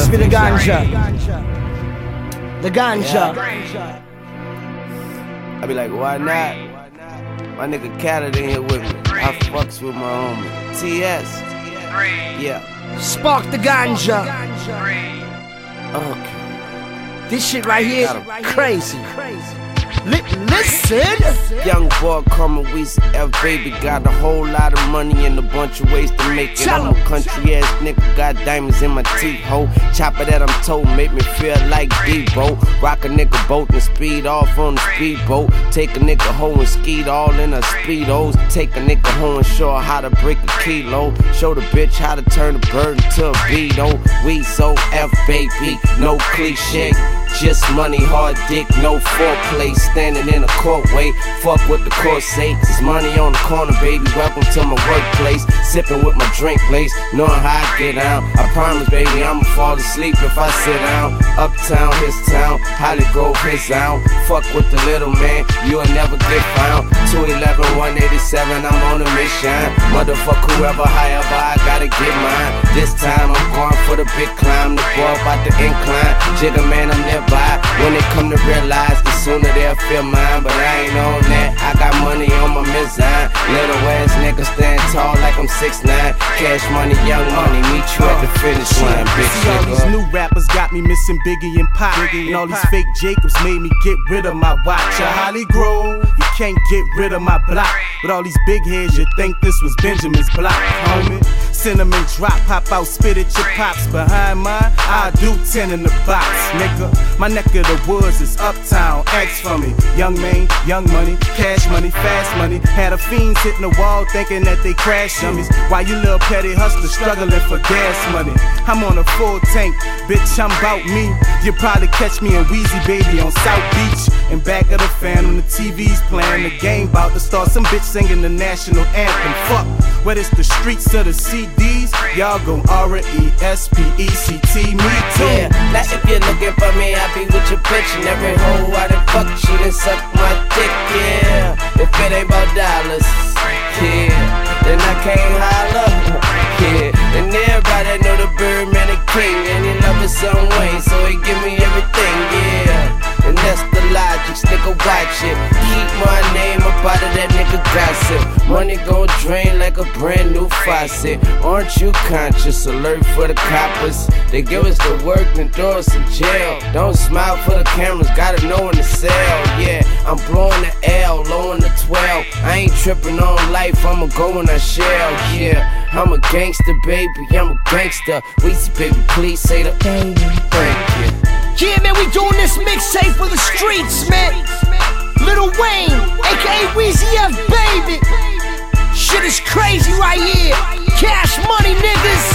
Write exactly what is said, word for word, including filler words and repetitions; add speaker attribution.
Speaker 1: me the ganja. The ganja.
Speaker 2: I be like, why not? My nigga Khaled in here with me. I fucks with my homie T S. Yeah.
Speaker 1: Spark the ganja.
Speaker 2: Okay.
Speaker 1: This shit right here, crazy. Li listen.
Speaker 2: Young boy, Karma Weezy, F baby, got a whole lot of money and a bunch of ways to make it. I'm a country ass nigga, got diamonds in my teeth, ho. Chopper that I'm told make me feel like Debo. Rock a nigga boat and speed off on the speedboat. Take a nigga hoe and skeet all in her speedos. Take a nigga hoe and show her how to break a kilo. Show the bitch how to turn a bird into a beetle. We so F baby, no cliche. Just money, hard dick, no foreplay. Standing in a courtway, fuck what the court say. It's money on the corner, baby, welcome to my workplace. Sipping with my drink place, knowing how I get down. I promise, baby, I'ma fall asleep if I sit down. Uptown, his town, Hollygrove, his town. Fuck with the little man, you'll never get found. two eleven, one eighty-seven, I'm on a mission. Motherfuck whoever, however, I gotta get mine. This time I'm going for the big climb, the boy about the incline. Jigga man, I'm nearby. When they come to realize, the sooner they'll feel mine. But I ain't on that, I got money on my mizine. Little ass nigga stand tall like I'm six nine. Cash money, young money, meet you at the finish line, bitch.
Speaker 3: See, all these new rappers got me missing Biggie and Pop. And all these fake Jacobs made me get rid of my watch. A Hollygrove, you can't get rid of my block. With all these big heads, you think this was Benjamin's block, homie. Cinnamon drop, pop out, spit at your pops. Behind mine, I do ten in the box, nigga. My neck of the woods is uptown, ask for me. Young man, young money, cash money, fast money. Had a fiends hitting the wall thinking that they crash dummies. While you little petty hustlers struggling for gas money. I'm on a full tank, bitch, I'm bout me. You probably catch me in Weezy Baby on South Beach. In back of the fan on the T V's playing the game bout to start. Some bitch singing the national anthem. Fuck, whether it's the streets or the C Ds, y'all gon' R E S P E C T me too.
Speaker 2: Yeah, now if you're looking for me, I be with your bitch. And every hoe I done fuck, she done suck my dick, yeah. If it ain't about dollars, yeah, then I can't holler, yeah. And everybody know the Birdman the king, and he love his son Wayne, so he give me everything, yeah. And that's the logic, nigga, watch it. Keep my name up out of that nigga gossip. Money gon' drain like a brand new faucet. Aren't you conscious? Alert for the coppers. They give us the work and throw us in jail. Don't smile for the cameras, gotta know when to sell. Yeah, I'm blowing the L, low in the twelve. I ain't tripping on life, I'ma go in a shell. Yeah, I'm a gangster, baby, I'm a gangster. Weezy, baby, please say the baby. Thank you.
Speaker 1: Yeah, man, we doing this mixtape for the streets, man. Lil Wayne, aka Weezy F, baby. Shit is crazy right here. Cash money, niggas.